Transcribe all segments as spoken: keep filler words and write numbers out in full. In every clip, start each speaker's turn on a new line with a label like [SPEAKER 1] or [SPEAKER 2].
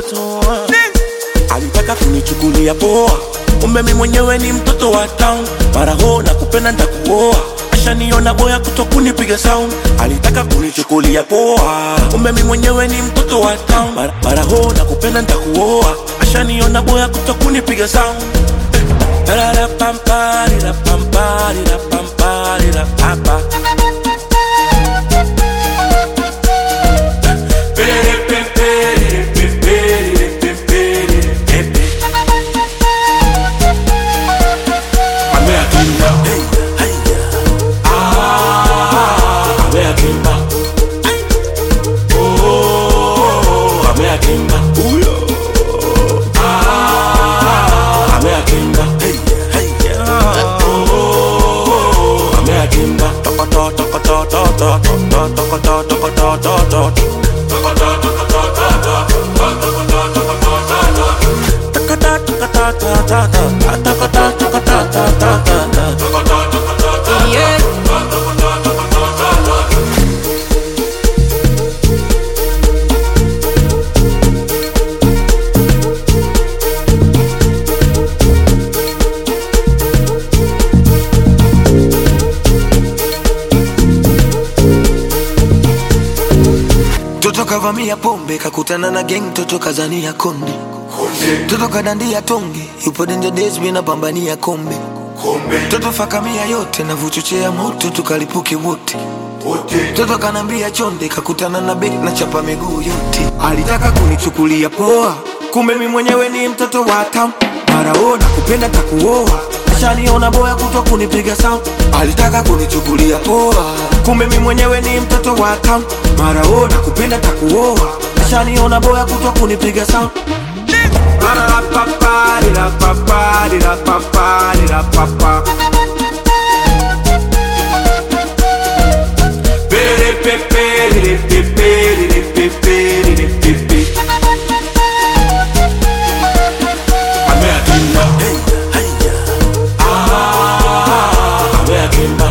[SPEAKER 1] toa. Alitaka kunichukulia poa, kumbe mimi mwenyewe ni mtoto wa town. Mara ho na kupenda nitakuoa, ashaniona boya kutokunipiga sound. Alitaka kunichukulia poa, kumbe mimi mwenyewe ni mtoto wa town. Mara, mara ho na kupenda nitakuoa, ashaniona boya kutokunipiga sound. La la pam pa la pam pa la pam pa la papa.
[SPEAKER 2] Toto kavamia pombe, kakutana na gang, toto kazania konde. Toto kadandia tonge, yupo danger days mina pambania kombe. Toto fakamia yote, na vuchochea moto, tukalipuke wote. Toto kanambia chonde, kakutana na bek na chapa miguu yote. Alitaka kunichukulia poa, kumbe mimi mwenyewe ni mtoto wa town. Maraona kupenda takuoa, ashaniona boya kuto kunipiga sound. Alitaka kunichukulia poa, kumbe mimi mwenyewe ni mtoto wa town. Maraona kupenda takuoa, ashaniona boya kuto kunipiga sound. La la papa, la papa, la papa, la papa. Pere pepe, le pepe, le pepe, le pepe. America, hey, hey, ah, America,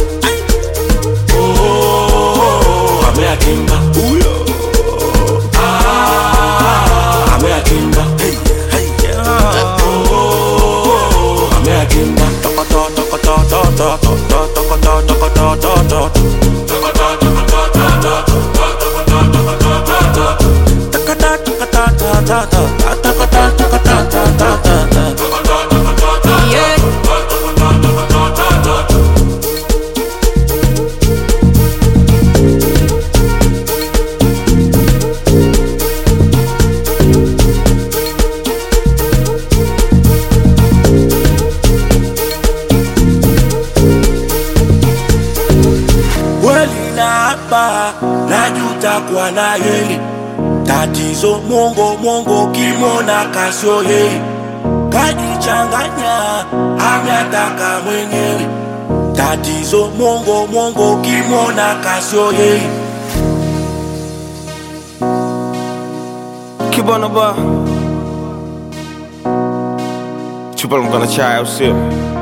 [SPEAKER 2] oh, America, oh, ah, America, hey, hey, oh, America. Toka toka toka toka toka toka toka toka toka toka. Najuta kwa na yeye, tatizo mongo mongo kimona kasho yeye. Kajichanganya, ametaka mwenyewe, tatizo mongo mongo kimona kasho yeye.
[SPEAKER 3] Kibana ba Chupa mkana chai au sio?